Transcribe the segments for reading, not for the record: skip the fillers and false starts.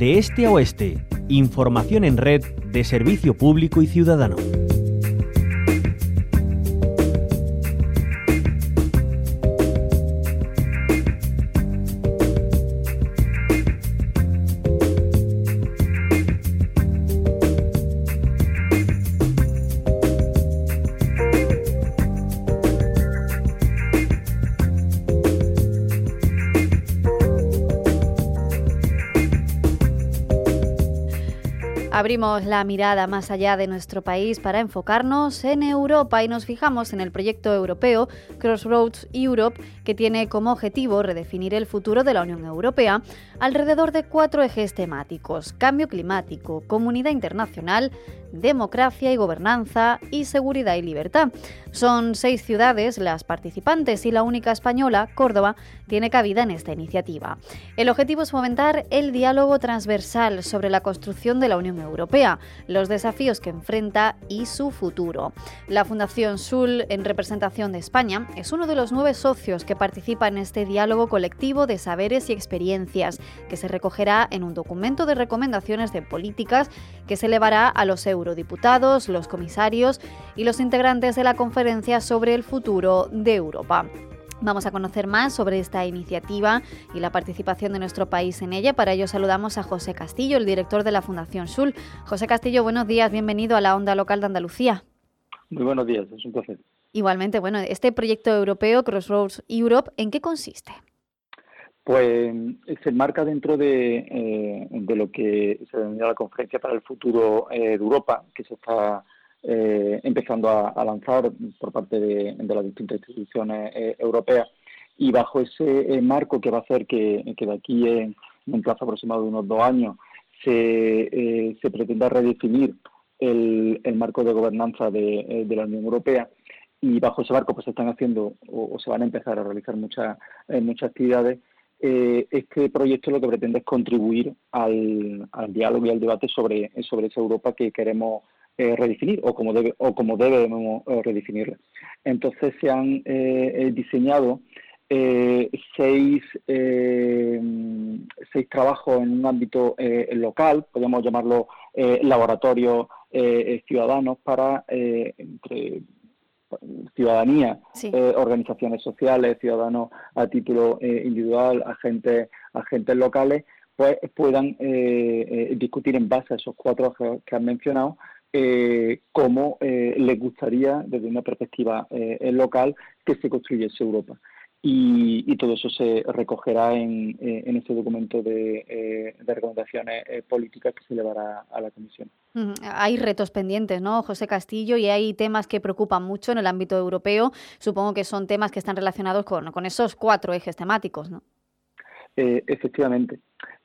De este a oeste, información en red de servicio público y ciudadano. Abrimos la mirada más allá de nuestro país para enfocarnos en Europa y nos fijamos en el proyecto europeo Crossroads Europe, que tiene como objetivo redefinir el futuro de la Unión Europea alrededor de 4 ejes temáticos: cambio climático, comunidad internacional, democracia y gobernanza y seguridad y libertad. Son 6 ciudades las participantes y la única española, Córdoba, tiene cabida en esta iniciativa. El objetivo es fomentar el diálogo transversal sobre la construcción de la Unión Europea, los desafíos que enfrenta y su futuro. La Fundación SUL, en representación de España, es uno de los 9 socios que participa en este diálogo colectivo de saberes y experiencias, que se recogerá en un documento de recomendaciones de políticas que se elevará a los eurodiputados, los comisarios y los integrantes de la Conferencia sobre el Futuro de Europa. Vamos a conocer más sobre esta iniciativa y la participación de nuestro país en ella. Para ello saludamos a José Castillo, el director de la Fundación SUL. José Castillo, buenos días, bienvenido a la Onda Local de Andalucía. Muy buenos días, es un placer. Igualmente, bueno, este proyecto europeo Crossroads Europe, ¿en qué consiste? Pues se enmarca dentro de lo que se denomina la Conferencia para el Futuro de Europa, que se está empezando a lanzar por parte de las distintas instituciones europeas, y bajo ese marco que va a hacer que de aquí en un plazo aproximado de unos 2 años se pretenda redefinir el marco de gobernanza de la Unión Europea. Y bajo ese marco pues se están haciendo o se van a empezar a realizar muchas actividades. Este proyecto lo que pretende es contribuir al diálogo y al debate sobre esa Europa que queremos redefinir o como debemos redefinirla. Entonces se han diseñado 6 trabajos en un ámbito local, podríamos llamarlo laboratorios ciudadanos para entre ciudadanía, sí, organizaciones sociales, ciudadanos a título individual, agentes locales, pues puedan discutir en base a esos 4 que han mencionado cómo les gustaría, desde una perspectiva local, que se construyese Europa. Y todo eso se recogerá en ese documento de recomendaciones políticas que se llevará a la Comisión. Hay retos pendientes, ¿no, José Castillo? Y hay temas que preocupan mucho en el ámbito europeo. Supongo que son temas que están relacionados con esos 4 ejes temáticos, ¿no? Efectivamente.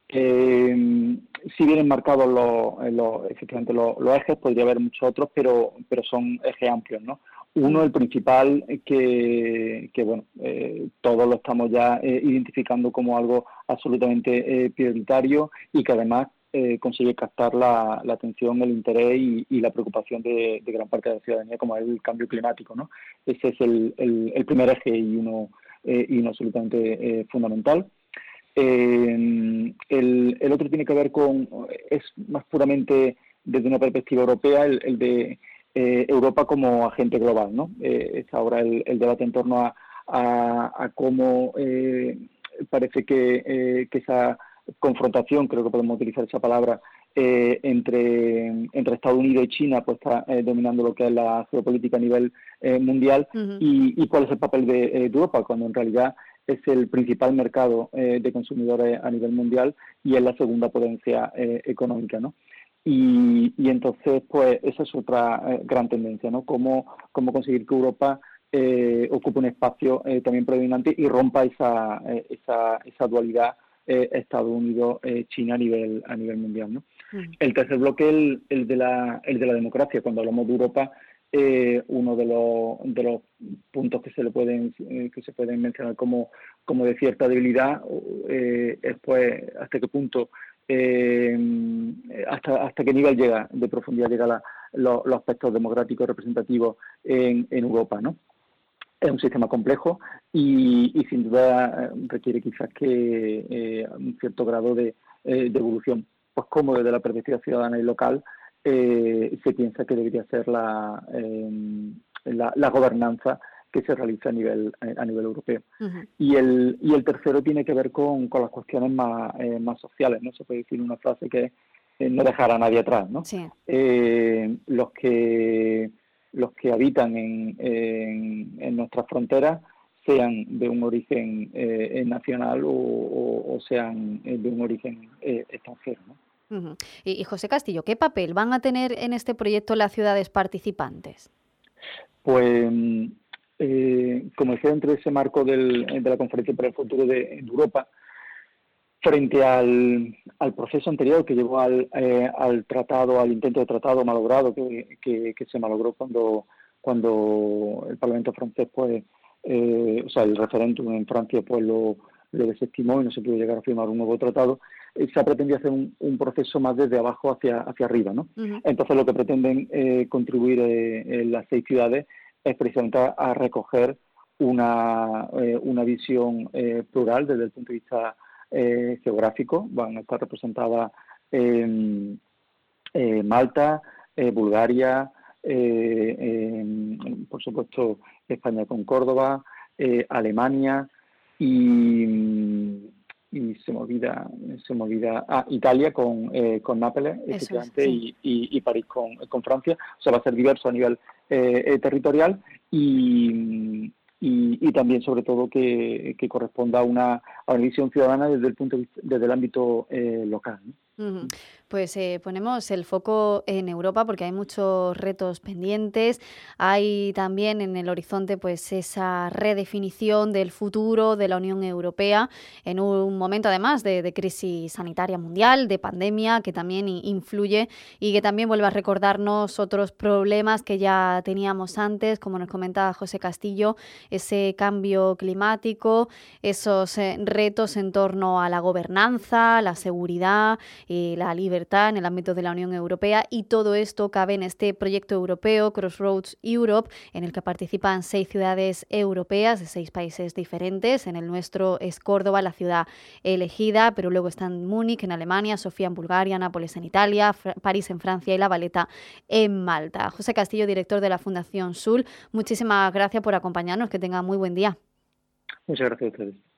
Si bien enmarcados efectivamente los ejes, podría haber muchos otros, pero son ejes amplios, ¿no? Uno, el principal, que bueno, todos lo estamos ya identificando como algo absolutamente prioritario y que además consigue captar la atención, el interés y la preocupación de gran parte de la ciudadanía, como es el cambio climático, ¿no? Ese es el primer eje y uno absolutamente fundamental. El otro tiene que ver es más puramente desde una perspectiva europea, el de Europa como agente global, ¿no? Es ahora el debate en torno a cómo parece que esa confrontación, creo que podemos utilizar esa palabra, entre Estados Unidos y China, pues está dominando lo que es la geopolítica a nivel mundial. Uh-huh. y cuál es el papel de Europa, cuando en realidad es el principal mercado de consumidores a nivel mundial y es la segunda potencia económica, ¿no? Y entonces, pues, esa es otra gran tendencia, ¿no? Cómo conseguir que Europa ocupe un espacio también predominante y rompa esa dualidad Estados Unidos-China a nivel mundial, ¿no? El tercer bloque, el de la democracia. Cuando hablamos de Europa, uno de los puntos que se pueden mencionar como de cierta debilidad es, pues, hasta qué punto, hasta qué nivel de profundidad llega los aspectos democráticos representativos en Europa, ¿no? Es un sistema complejo y sin duda requiere quizás que un cierto grado de evolución pues cómo desde la perspectiva ciudadana y local se piensa que debería ser la gobernanza que se realiza a nivel europeo. Ujú. Y el tercero tiene que ver con las cuestiones más sociales, ¿no? Se puede decir una frase que es no dejar a nadie atrás, ¿no? Sí. Los que habitan en nuestras fronteras, sean de un origen nacional o sean de un origen extranjero, ¿no? Ujú. Y José Castillo, ¿qué papel van a tener en este proyecto las ciudades participantes? Pues, como decía, dentro de ese marco de la Conferencia para el Futuro de Europa, frente al proceso anterior que llevó al tratado, al intento de tratado malogrado que se malogró cuando el Parlamento francés, pues, o sea, el referéndum en Francia, pues lo desestimó y no se pudo llegar a firmar un nuevo tratado. Se ha pretendido hacer un proceso más desde abajo hacia arriba, ¿no? Ujú. Entonces, lo que pretenden contribuir las 6 ciudades es precisamente a recoger una visión plural desde el punto de vista geográfico. Van a estar representadas Malta, Bulgaria, por supuesto España con Córdoba, Alemania y se me olvida Italia con Nápoles, Eso es, efectivamente, sí. y París con Francia. O sea, va a ser diverso a nivel territorial y también, sobre todo, que corresponda a una visión ciudadana desde el ámbito local, ¿no? Ujú. Pues ponemos el foco en Europa porque hay muchos retos pendientes. Hay también en el horizonte pues esa redefinición del futuro de la Unión Europea en un momento además de crisis sanitaria mundial, de pandemia, que también influye y que también vuelve a recordarnos otros problemas que ya teníamos antes, como nos comentaba José Castillo, ese cambio climático, esos retos en torno a la gobernanza, la seguridad, la libertad en el ámbito de la Unión Europea, y todo esto cabe en este proyecto europeo Crossroads Europe, en el que participan 6 ciudades europeas de 6 países diferentes. En el nuestro es Córdoba, la ciudad elegida, pero luego están Múnich en Alemania, Sofía en Bulgaria, Nápoles en Italia, París en Francia y La Valeta en Malta. José Castillo, director de la Fundación SUL, muchísimas gracias por acompañarnos, que tenga muy buen día. Muchas gracias a ustedes.